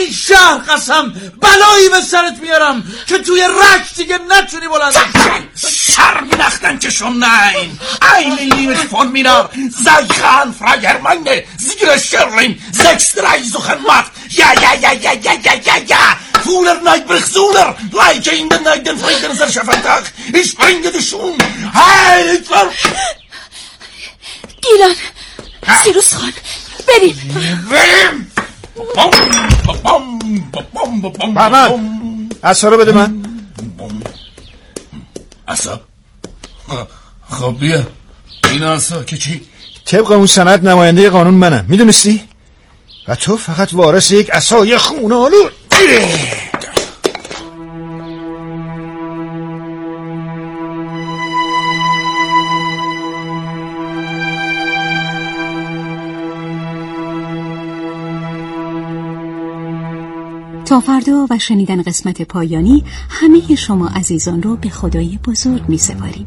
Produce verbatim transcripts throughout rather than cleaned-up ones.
این شهر قسم بلایی به سرت میارم که توی رشت دیگه نتونی بلند Scharminachten schon nein. Eine Liebe von mir. Sei Khan Fragermanne. Sigre Scherlim. Sechs drei suchen macht. Ja, ja, ja, ja, ja, ja, ja, ja. Fuller Neid Brichsuler. Leiche in den Neid den Frieden der Schafantag. Ich bringe dich schon. Heil, Hitler. گیلان سیروس خان بریم بریم. بام بام بام بام. محمد عصا رو بده من. عصا؟ خب بیا این عصا که چی؟ طبق اون سند نماینده قانون منم، میدونستی؟ و تو فقط وارث یک عصای خون آلود. تا فردا و شنیدن قسمت پایانی همه شما عزیزان رو به خدای بزرگ می سپاریم.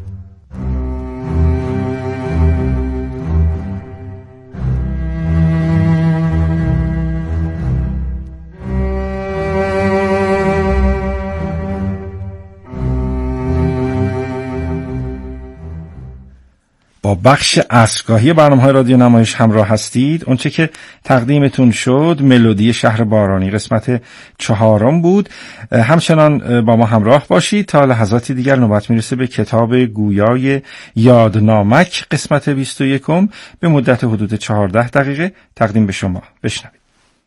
با بخش عصرگاهی برنامه‌های رادیو نمایش همراه هستید. اونچه که تقدیمتون شد ملودی شهر بارانی قسمت چهارم بود. همچنان با ما همراه باشید تا لحظاتی دیگر نوبت میرسه به کتاب گویای یادنامک قسمت بیست و یکم به مدت حدود چهارده دقیقه تقدیم به شما. بشنوید.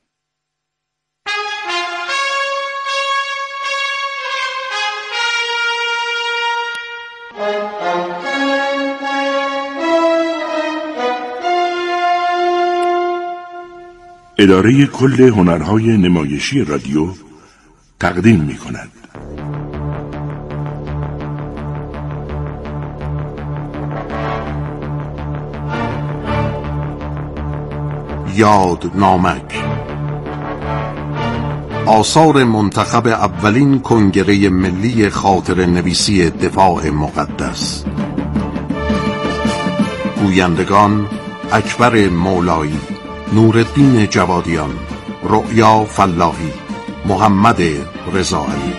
اداره کل هنرهای نمایشی رادیو تقدیم می کند. یادنامک، آثار منتخب اولین کنگره ملی خاطر نویسی دفاع مقدس. گویندگان اکبر مولایی، نورالدین جوادیان، رؤیا فلاحی، محمد رضاعلی.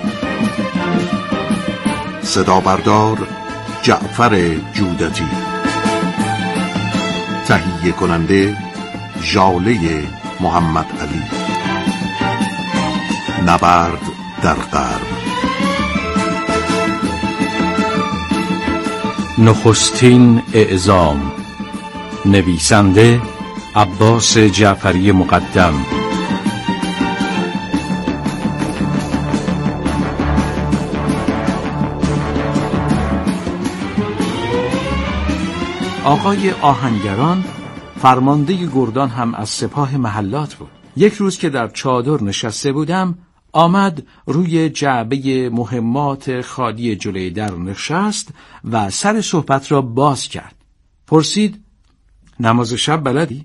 صدا بردار جعفر جودتی. تهیه کننده ژاله محمد علی. نبرد در غرب. نخستین اعزام. نویسنده عباس جعفری مقدم. آقای آهنگران فرمانده گردان هم از سپاه محلات بود. یک روز که در چادر نشسته بودم آمد روی جعبه مهمات خالی جلوی در نشست و سر صحبت را باز کرد. پرسید نماز شب بلدی؟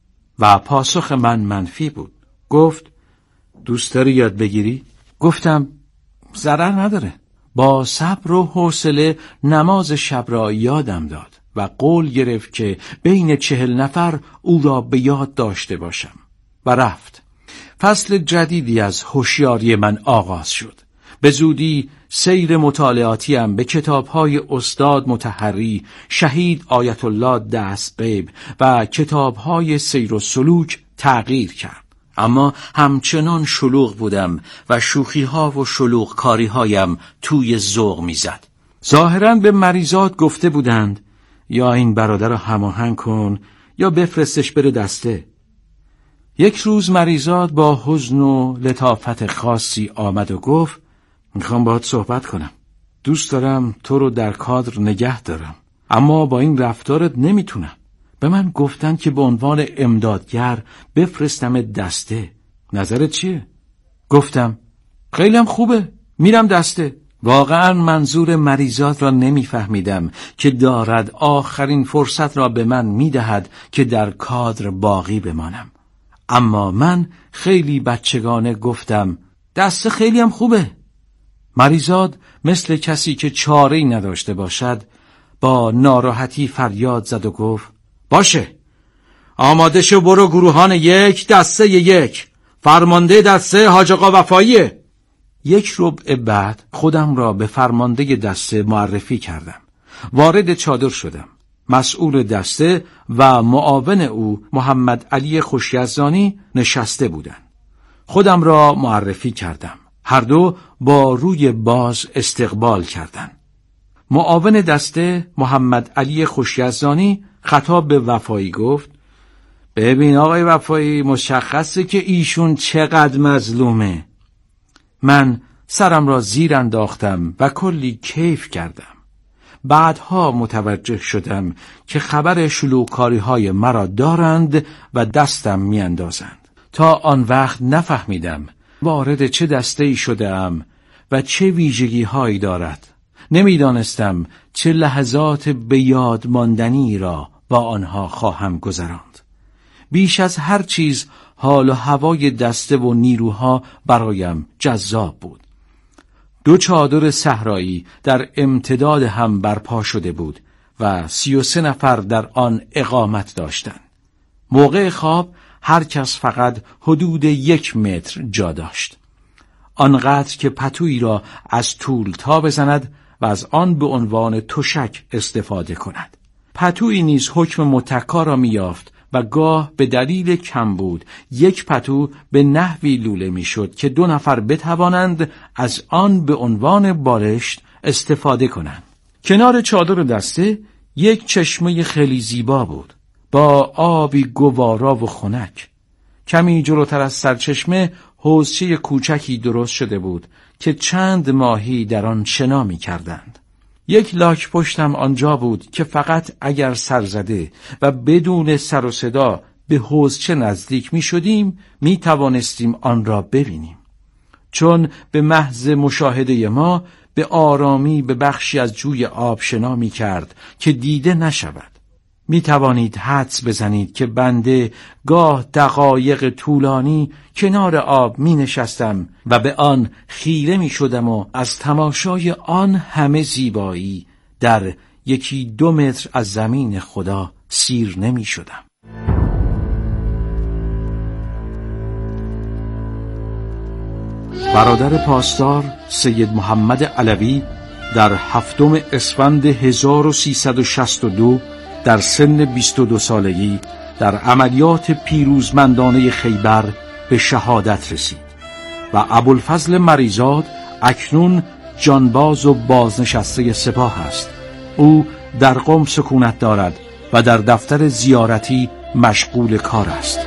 و پاسخ من منفی بود. گفت دوست داری یاد بگیری؟ گفتم ضرر نداره. با صبر و حوصله نماز شب را یادم داد و قول گرفت که بین چهل نفر او را به یاد داشته باشم و رفت. فصل جدیدی از هوشیاری من آغاز شد. به زودی سیر مطالعاتیم به کتاب‌های استاد مطهری، شهید آیت الله دستغیب و کتاب‌های سیر و سلوک تغییر کرد. اما همچنان شلوغ بودم و شوخی‌ها و شلوغ کاری‌هایم توی ذوق می‌زد. ظاهراً به مریضات گفته بودند یا این برادر را هماهنگ کن یا بفرستش بره دسته. یک روز مریضات با حزن و لطافت خاصی آمد و گفت میخوام باهات صحبت کنم. دوست دارم تو رو در کادر نگه دارم اما با این رفتارت نمیتونم. به من گفتن که به عنوان امدادگر بفرستم دسته. نظرت چیه؟ گفتم خیلی هم خوبه، میرم دسته. واقعا منظور مریضات را نمیفهمیدم که دارد آخرین فرصت را به من میدهد که در کادر باقی بمانم. اما من خیلی بچگانه گفتم دسته خیلی هم خوبه. مریزاد مثل کسی که چاره‌ای نداشته باشد با ناراحتی فریاد زد و گفت باشه، آماده شو، برو گروهان یک دسته یک، فرمانده دسته حاج آقا وفاییه. یک ربع بعد خودم را به فرمانده دسته معرفی کردم. وارد چادر شدم. مسئول دسته و معاون او محمد علی خوشیزدانی نشسته بودند. خودم را معرفی کردم. هر دو با روی باز استقبال کردند. معاون دسته محمد علی خوشیزدانی خطاب به وفایی گفت: ببین آقای وفایی، مشخصه که ایشون چقدر مظلومه. من سرم را زیر انداختم و کلی کیف کردم. بعدها متوجه شدم که خبر شلوغکاری های مرا دارند و دستم می اندازند. تا آن وقت نفهمیدم وارد چه دسته‌ای شده‌ام و چه ویژگی هایی دارد. نمیدانستم چه لحظات به یاد ماندنی را با آنها خواهم گذراند. بیش از هر چیز حال و هوای دسته و نیروها برایم جذاب بود. دو چادر صحرایی در امتداد هم برپا شده بود و سی و سه نفر در آن اقامت داشتند. موقع خواب هر کس فقط حدود یک متر جا داشت. آنقدر که پتویی را از طول تا بزند و از آن به عنوان تشک استفاده کند. پتویی نیز حکم متکا را می‌یافت و گاه به دلیل کم بود یک پتو به نحوی لوله می‌شد که دو نفر بتوانند از آن به عنوان بالشت استفاده کنند. کنار چادر دسته یک چشمه خیلی زیبا بود با آبی گوارا و خنک. کمی جلوتر از سرچشمه حوضچه کوچکی درست شده بود که چند ماهی در آن شنا می‌کردند. یک لاک پشتم آنجا بود که فقط اگر سرزده و بدون سر و صدا به حوضچه نزدیک می شدیم می توانستیم آن را ببینیم. چون به محض مشاهده ما به آرامی به بخشی از جوی آب شنا می کرد که دیده نشود. می توانید حدس بزنید که بنده گاه دقایق طولانی کنار آب می نشستم و به آن خیره می شدم و از تماشای آن همه زیبایی در یکی دو متر از زمین خدا سیر نمی شدم. برادر پاسدار سید محمد علوی در هفتم اسفند هزار و سیصد و شصت و دو در سن بیست و دو سالگی در عملیات پیروزمندانه خیبر به شهادت رسید و ابوالفضل مریزاد اکنون جانباز و بازنشسته سپاه است. او در قم سکونت دارد و در دفتر زیارتی مشغول کار است.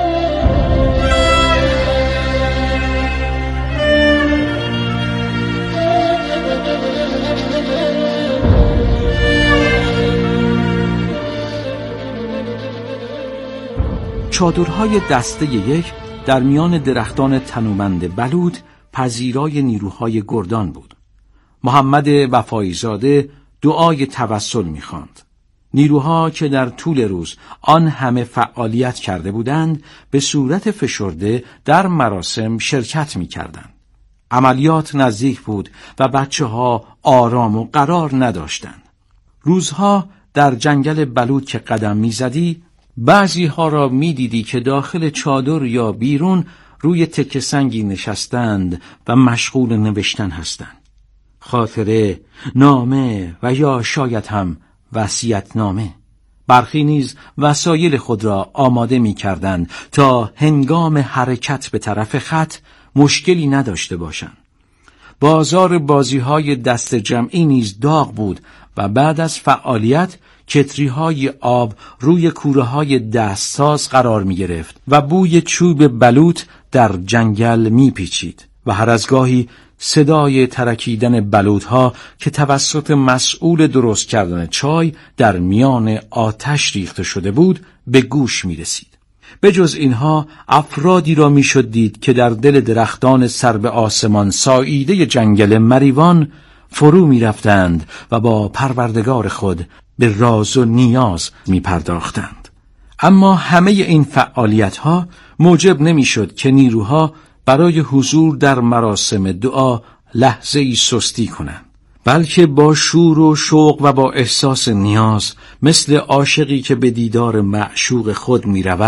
چادرهای دسته یک در میان درختان تنومند بلوط پذیرای نیروهای گردان بود. محمد وفاییزاده دعای توسل می‌خواند. نیروها که در طول روز آن همه فعالیت کرده بودند به صورت فشرده در مراسم شرکت می‌کردند. عملیات نزدیک بود و بچه‌ها آرام و قرار نداشتند. روزها در جنگل بلوط که قدم می‌زدی بعضی ها را می دیدی که داخل چادر یا بیرون روی تکه سنگی نشستند و مشغول نوشتن هستند. خاطره، نامه و یا شاید هم وصیت‌نامه. برخی نیز وسایل خود را آماده می کردند تا هنگام حرکت به طرف خط مشکلی نداشته باشند. بازار بازی‌های دست جمعی نیز داغ بود و بعد از فعالیت کتری‌های آب روی کوره‌های دستساز قرار می‌گرفت و بوی چوب بلوط در جنگل می‌پیچید و هر از گاهی صدای ترکیدن بلوط‌ها که توسط مسئول درست کردن چای در میان آتش ریخته شده بود به گوش می‌رسید. به جز اینها افرادی را می‌شد دید که در دل درختان سر به آسمان ساییده جنگل مریوان فرو می‌رفتند و با پروردگار خود به راز و نیاز می پرداختند. اما همه این فعالیت ها موجب نمی شد که نیروها برای حضور در مراسم دعا لحظه ای سستی کنند، بلکه با شور و شوق و با احساس نیاز مثل عاشقی که به دیدار معشوق خود می رود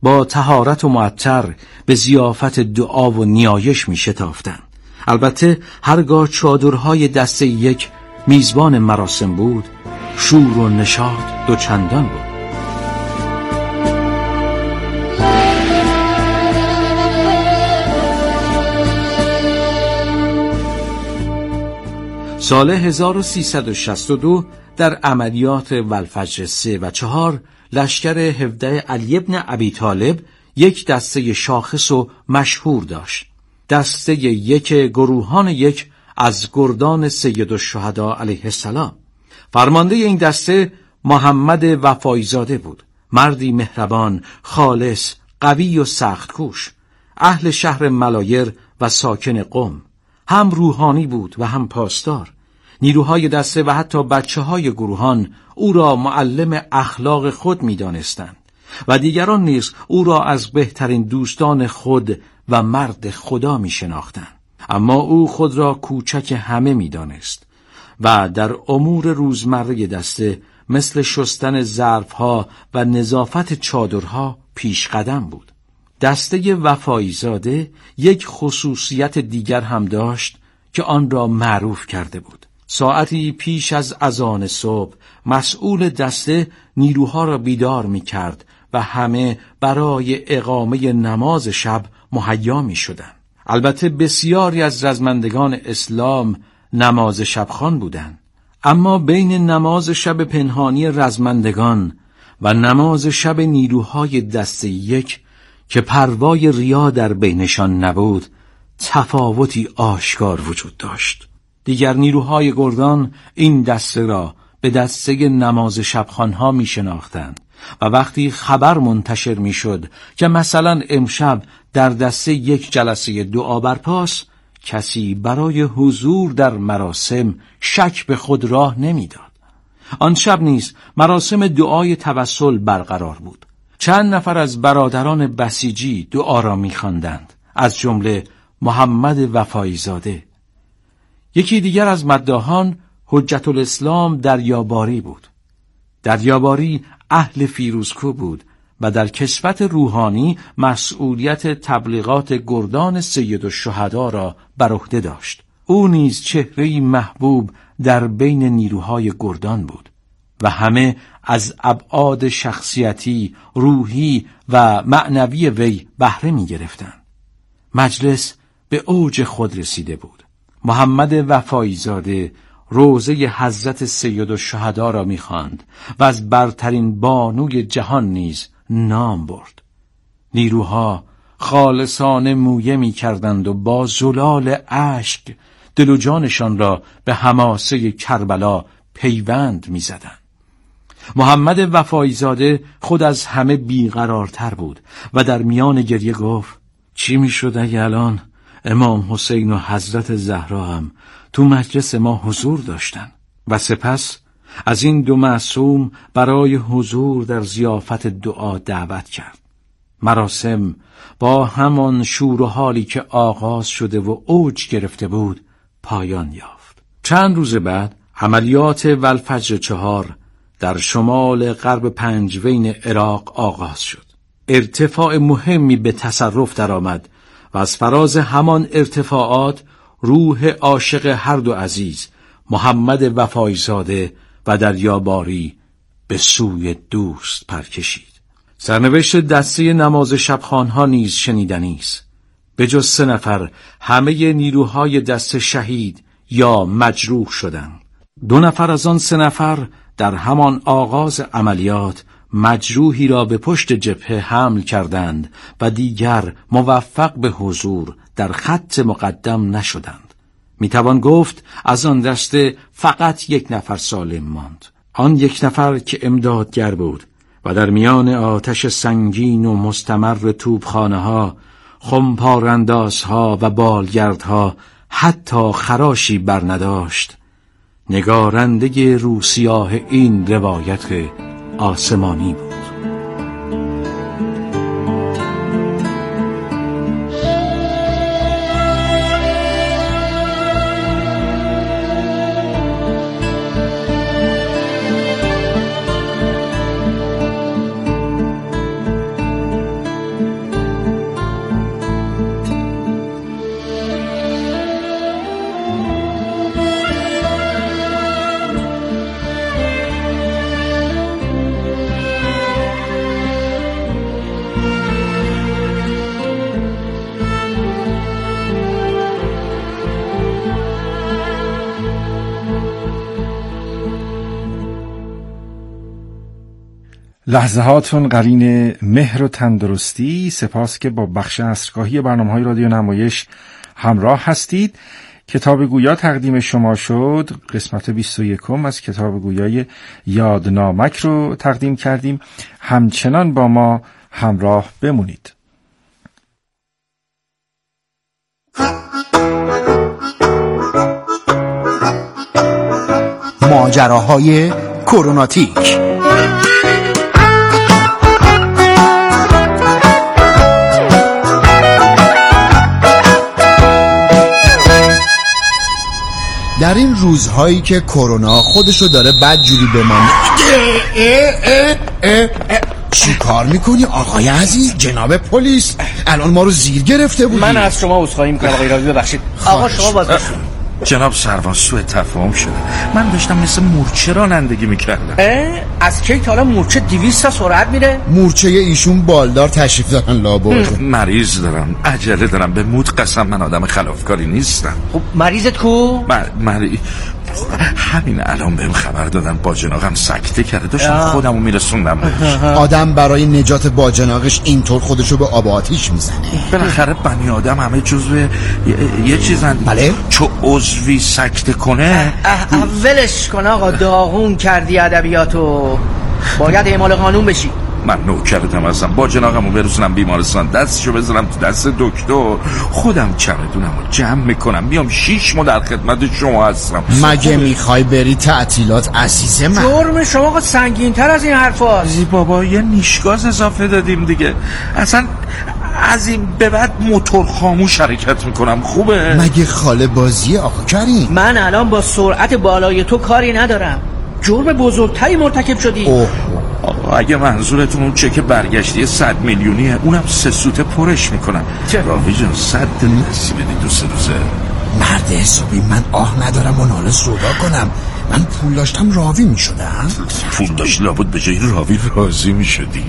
با طهارت و معطر به ضیافت دعا و نیایش می شتافتند. البته هرگاه چادرهای دسته یک میزبان مراسم بود، شور و نشاط دوچندان بود. سال هزار و سیصد و شصت و دو در عملیات والفجر سه و چهار لشکر هفده علی بن ابی طالب یک دسته شاخص و مشهور داشت. دسته یک گروهان یک از گردان سید الشهدا علیه السلام. فرمانده این دسته محمد وفایزاده بود، مردی مهربان، خالص، قوی و سخت کوش، اهل شهر ملایر و ساکن قم. هم روحانی بود و هم پاسدار. نیروهای دسته و حتی بچه های گروهان او را معلم اخلاق خود می دانستند و دیگران نیز او را از بهترین دوستان خود و مرد خدا می شناختند. اما او خود را کوچک همه می دانست و در امور روزمره دسته مثل شستن ظرفها و نظافت چادرها پیش قدم بود. دسته وفایزاده یک خصوصیت دیگر هم داشت که آن را معروف کرده بود. ساعتی پیش از اذان صبح مسئول دسته نیروها را بیدار می کرد و همه برای اقامه نماز شب مهیا می شدند. البته بسیاری از رزمندگان اسلام نماز شبخوان بودند، اما بین نماز شب پنهانی رزمندگان و نماز شب نیروهای دسته یک که پروای ریا در بینشان نبود تفاوتی آشکار وجود داشت. دیگر نیروهای گردان این دسته را به دسته نماز شبخوانها می شناختند و وقتی خبر منتشر می شد که مثلا امشب در دسته یک جلسه دعا برپاست، کسی برای حضور در مراسم شک به خود راه نمی داد. آن شب نیز مراسم دعای توسل برقرار بود. چند نفر از برادران بسیجی دعا را می خواندند، از جمله محمد وفایزاده. یکی دیگر از مداحان حجت الاسلام دریاباری بود. دریاباری اهل فیروزکو بود و در کسوت روحانی مسئولیت تبلیغات گردان سید الشهدا را بر عهده داشت. او نیز چهره‌ای محبوب در بین نیروهای گردان بود و همه از ابعاد شخصیتی، روحی و معنوی وی بهره می گرفتند. مجلس به اوج خود رسیده بود. محمد وفایزاده روزه حضرت سید الشهدا را می‌خواند و از برترین بانوی جهان نیز نام برد. نیروها خالصانه مویه می‌کردند و با زلال اشک دل و جانشان را به حماسه کربلا پیوند می‌زدند. محمد وفایزاده خود از همه بیقرارتر بود و در میان گریه گفت: چی می‌شد اگه الان امام حسین و حضرت زهرا هم تو مجلس ما حضور داشتن؟ و سپس از این دو معصوم برای حضور در ضیافت دعا دعوت کرد. مراسم با همان شور و حالی که آغاز شده و اوج گرفته بود پایان یافت. چند روز بعد عملیات والفجر چهار در شمال غرب پنجوین عراق آغاز شد. ارتفاع مهمی به تصرف درآمد و از فراز همان ارتفاعات روح عاشق هر دو عزیز، محمد وفایزاده و دریاباری، به سوی دوست پر کشید. سرنوشت دسته نماز شبخوانها نیز شنیدنی است. به جز سه نفر همه نیروهای دسته شهید یا مجروح شدند. دو نفر از آن سه نفر در همان آغاز عملیات مجروحی را به پشت جبهه حمل کردند و دیگر موفق به حضور در خط مقدم نشدند. میتوان گفت از آن دسته فقط یک نفر سالم ماند. آن یک نفر که امدادگر بود و در میان آتش سنگین و مستمر توپخانه‌ها، خمپارندازها و بالگردها حتی خراشی برنداشت، نگارنده روسیاه این روایت آسمانی بود. لحظه هاتون قرین مهر و تندرستی. سپاس که با بخش عصرگاهی برنامه‌های رادیو نمایش همراه هستید. کتاب گویا تقدیم شما شد. قسمت بیست و یکم از کتاب گویای یادنامک رو تقدیم کردیم. همچنان با ما همراه بمونید. ماجراهای کروناتیک. در این روزهایی که کرونا خودشو داره بدجوری بمانه. چی کار میکنی آقای عزیز؟ جناب پلیس الان ما رو زیر گرفته بودی. من از شما عذرخواهی میکنم آقای راوی، ببخشید. آقا شما باز باشید. جناب سروان سوء تفاهم شده. من داشتم مثل مورچه رانندگی میکردم. از کی تا حالا مورچه دویست تا سرعت میره؟ مورچه ایشون بالدار تشریف دارن لابد. مریض دارم، عجله دارم. به موت قسم من آدم خلافکاری نیستم. خب مریضت کو؟ مریض همین الان بهم خبر دادن باجناقم سکته کرده. داشتم خودمو میرسوندم بهش. آدم برای نجات باجناقش اینطور خودشو به آب و آتیش میزنه. بالاخره بنی آدم همه جزو یه, یه چیزن. بله؟ چو عضوی سکته کنه اولش کن آقا، داغون کردی ادبیاتو. باید اعمال قانون بشی. من نوکرتم هستم. باجناقمو برسونم بیمارستان، دستشو بذارم تو دست دکتر، خودم چمدونمو جمع میکنم میام شیش ماه در خدمت شما هستم. مگه میخوای بری تعطیلات عزیز من؟ جرم شما آقا سنگین تر از این حرفاست. زی بابا یه نیشگاز اضافه دادیم دیگه. اصلا از این به بعد موتور خاموش حرکت میکنم. خوبه؟ مگه خاله بازی آقا کریم؟ من الان با سرعت بالای تو کاری ندارم. جرم بزرگتری مرتکب شدی. اوه. آقا اگه منظورتون اون چک برگشتی صد میلیونیه، اونم سه سوته پرش میکنم. راوی جان صد دستی بدی دو سه روزه. مرد حسابی من آه ندارم و ناله سودا کنم. من پول داشتم راوی میشدم. پول داشت لابد به جای راوی راضی میشدی.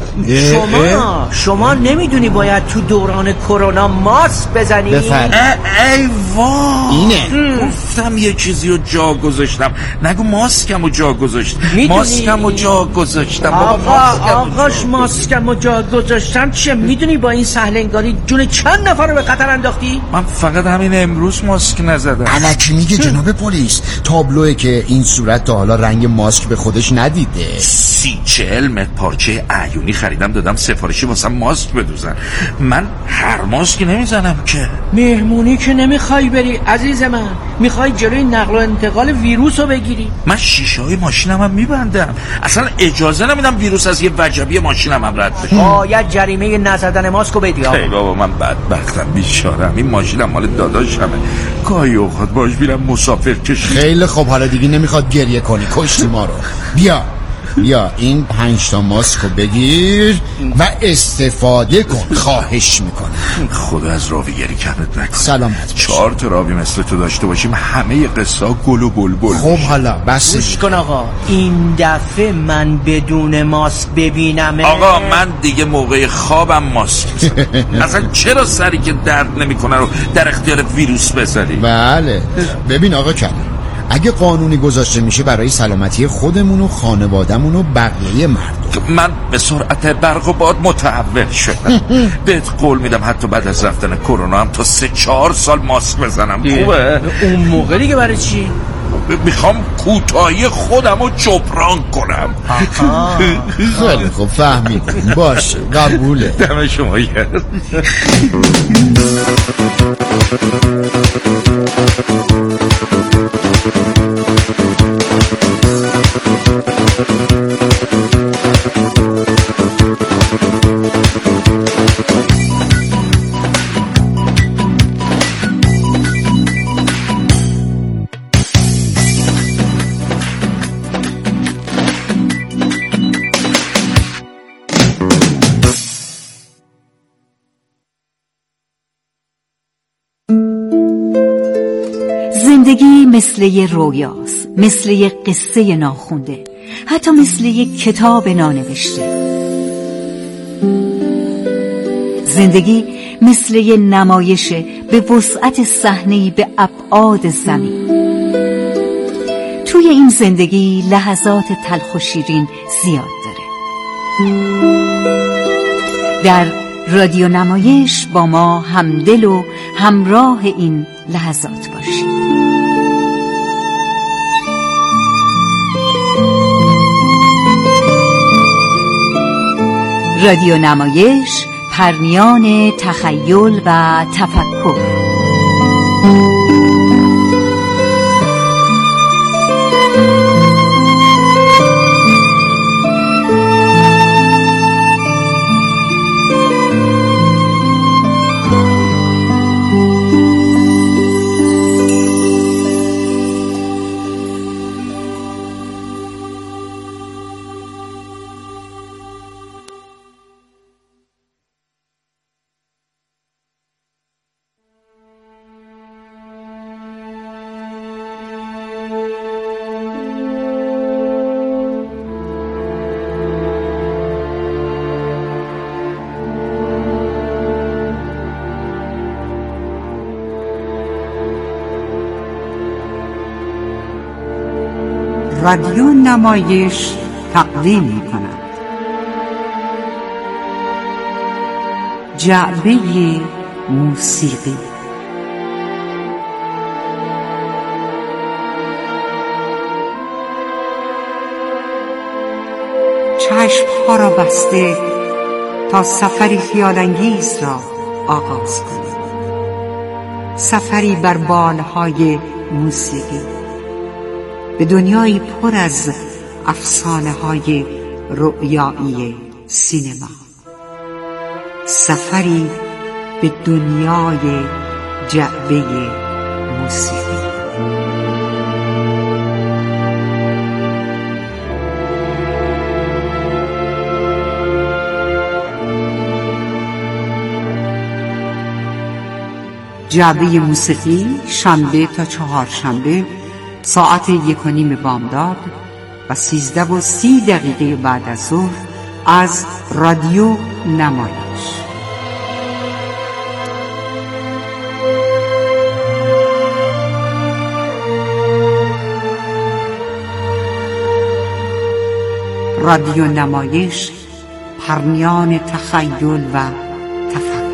شما شما نمیدونی باید تو دوران کرونا ماسک بزنی؟ بفرد. ای وای اینه گفتم یه چیزی رو جا گذاشتم. نگو ماسکم رو جا گذاشت. ماسکم رو جا گذاشتم. آقا آقاش ماسکم رو جا گذاشتم چه؟ میدونی با این سهلنگاری جون چند نفر رو به خطر انداختی؟ من فقط همین امروز ماسک نزدم. الکی میگه جناب پلیس. تابلوه که این صورت تا حالا رنگ ماسک به خودش ندیده. سی چهل متر پارچه عیونی خریدم دادم سفارشی واسه ماسک بدوزن. من هر ماسکی نمیزنم که. مهمونی که نمیخوای بری عزیز من، میخوای جلوی نقل و انتقال ویروس رو بگیری. من شیشه های ماشینم هم میبندم. اصلا اجازه نمیدم ویروس از یه وجبی ماشینم هم رد بشه. باید جریمه نزدن ماسک رو بدی. ای بابا من بدبختم بیچاره‌ام. این ماشینم مال داداشمه. گاهی اوقات باش میرم مسافر کشی. خیلی خوب، حالا دیگه نمیخواد گریه کنی. کشتی ما رو. بیا بیا این پنج تا ماسک رو بگیر و استفاده کن. خواهش میکنم. خدا از راوی گری کردت نکن. سلامت باشی. چهار تا راوی مثل تو داشته باشیم همه قصه ها گل و بلبل. خب حالا بس گوش کن آقا، این دفعه من بدون ماسک ببینم. آقا من دیگه موقع خوابم ماسک اصلا چرا سری که درد نمیکنه رو در اختیار ویروس بذاری؟ بله ببین آقا کریم، اگه قانونی گذاشته میشه برای سلامتی خودمون و خانوادمون و بقیه مردم. من به سرعت برق و باد متحول شدم. بهت قول میدم حتی بعد از رفتن کرونا هم تا سه چهار سال ماسک بزنم. خوبه؟ اون موقع دیگه برای چی؟ میخوام کوتاهی خودم رو جبران کنم. خیلی خوب فهمیدم. باشه قبوله. دم شما گرم. زندگی مثل یه رویاست، مثل یه قصه ناخونده، حتی مثل یه کتاب نانوشته. زندگی مثل یه نمایشه به وسعت صحنه‌ای به ابعاد زمین. توی این زندگی لحظات تلخ و شیرین زیاد داره، در رادیو نمایش با ما همدل و همراه این لحظات باشید. رادیو نمایش، پرمیان تخیل و تفکر. رادیو نمایش تقدیم می کند جعبه موسیقی. چشم‌ها را بسته تا سفری خیال‌انگیز را آغاز کنید، سفری بر بالهای موسیقی به دنیایی پر از افسانه‌های رؤیایی سینما، سفری به دنیای جعبه موسیقی. جعبه موسیقی شنبه تا چهارشنبه ساعت یک و نیم بامداد و سیزده و سی دقیقه بعد از ظهر از رادیو نمایش. رادیو نمایش، پرمیان تخیل و تفکر.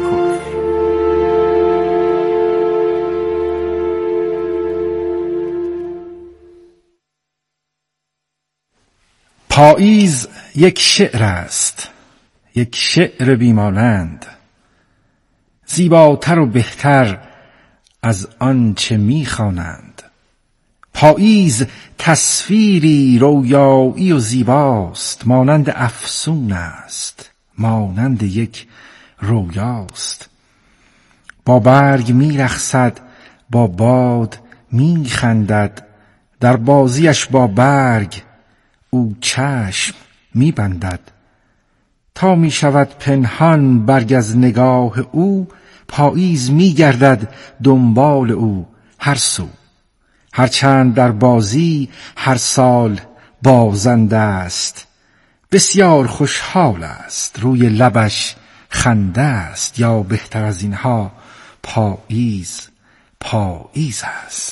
پاییز یک شعر است، یک شعر بیمانند، زیباتر و بهتر از آنچه می‌خوانند. پاییز تصویری رویایی و زیباست، مانند افسون است، مانند یک رویاست. با برگ می‌رقصد، با باد می‌خندد، در بازیش با برگ او چشم می‌بندد. تا می‌شود پنهان برگ از نگاه او، پاییز می‌گردد دنبال او هر سو. هرچند در بازی هر سال بازنده است، بسیار خوشحال است، روی لبش خنده است، یا بهتر از اینها پاییز پاییز است.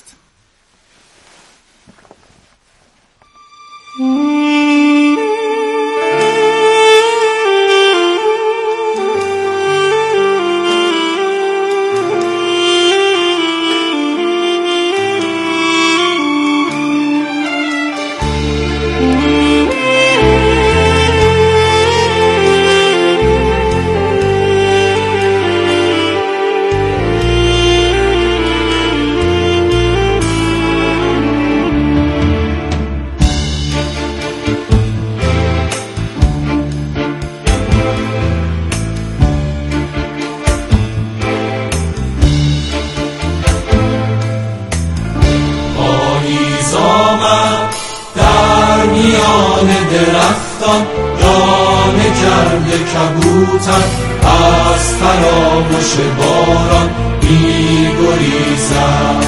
درختان جان کرده کبوتر، از فراموش باران می گریزد.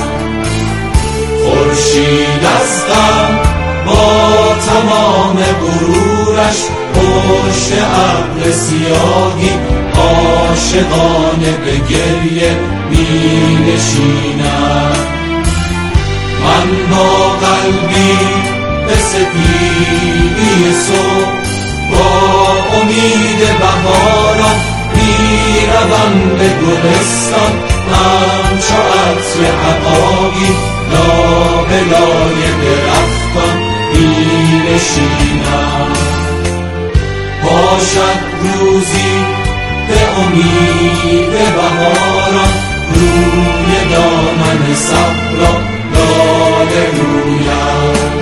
خورشید از غم با تمام غرورش پشت ابر سیاهی عاشقانه به گریه می نشیند. من با قلبی به سپیدی صبح با به گلستان همچو عطر عقاقی لابه لای درختان می نشینم. باشد روزی به امید بهاران روی دامن صحرا لاله رویم.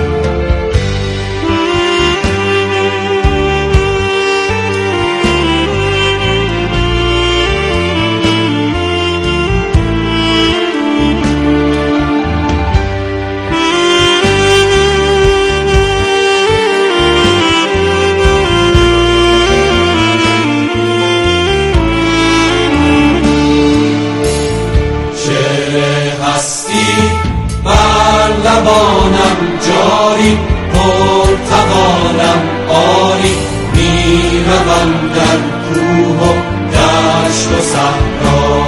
لبانم جاری پرتقالم آری میروم در کوه و دشت و صحرا.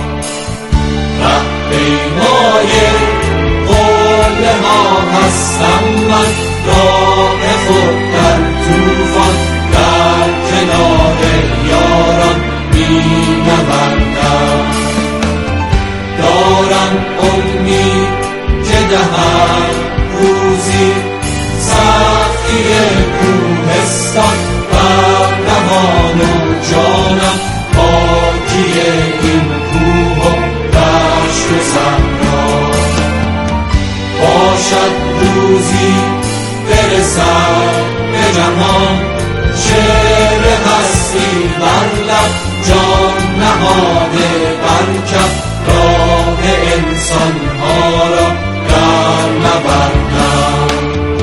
رهپیمای قله ها هستم من راه خود در طوفان در کنار یاران مینوردم. دارم امید که دهد روزی سختی کوهستان بر روان و جانم پاکی این کوه و دشت و صحرا. باشد روزی برسد به جهان شعر هستی بر لب جان نهاده بر کف راه انسان ها را در نبردم.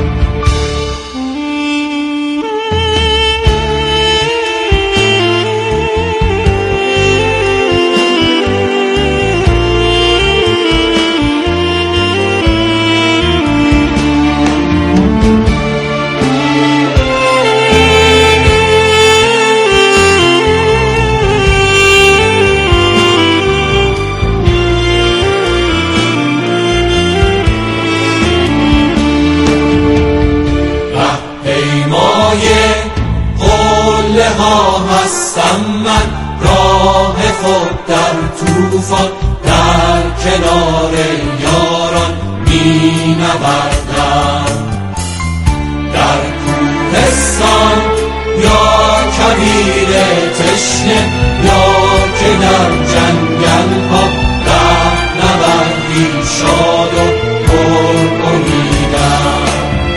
هستم من راه خود در طوفان در کنار یاران می نوردم. در کوهستان یا کویر تشنه یا که در جنگل ها ره نوردی شاد و پر امیدم.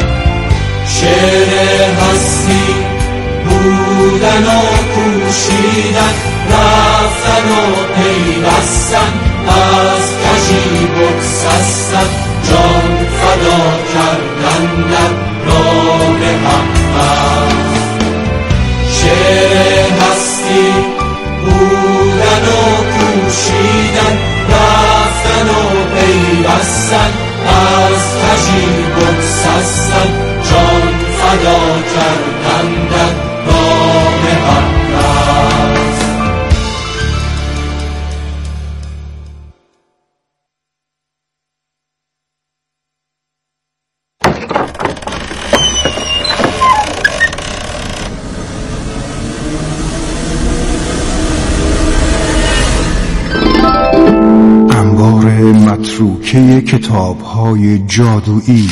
شعر هستی بودن و کوشیدن رفتن و پیوستن از کشی بگسستن جان فدا کردن در راه حق. شعر هستی بودن و کوشیدن رفتن و پیوستن از کشی بگسستن جان فدا کردن در انبار متروکه کتاب‌های جادویی.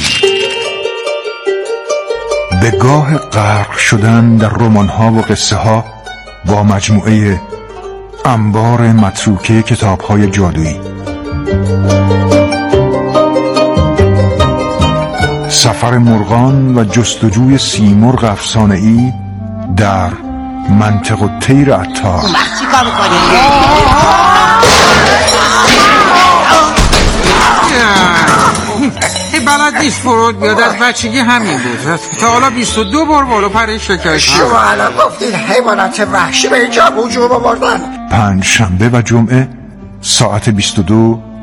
به گاه غرق شدن در رمان‌ها و قصه ها با مجموعه انبار متروکه کتاب‌های جادویی. سفر مرغان و جستجوی سیمرغ افسانه‌ای در منطق الطیر عطار. اون وقت چی کار می‌کنی؟ بلد نیست فرود بیاد، از بچگی همین بود. تا حالا بیست و دو بار بالا پره شکست. شما الان گفتید حیوانات وحشی به اینجا وجود آوردن. پنج شنبه و جمعه ساعت بیست و دو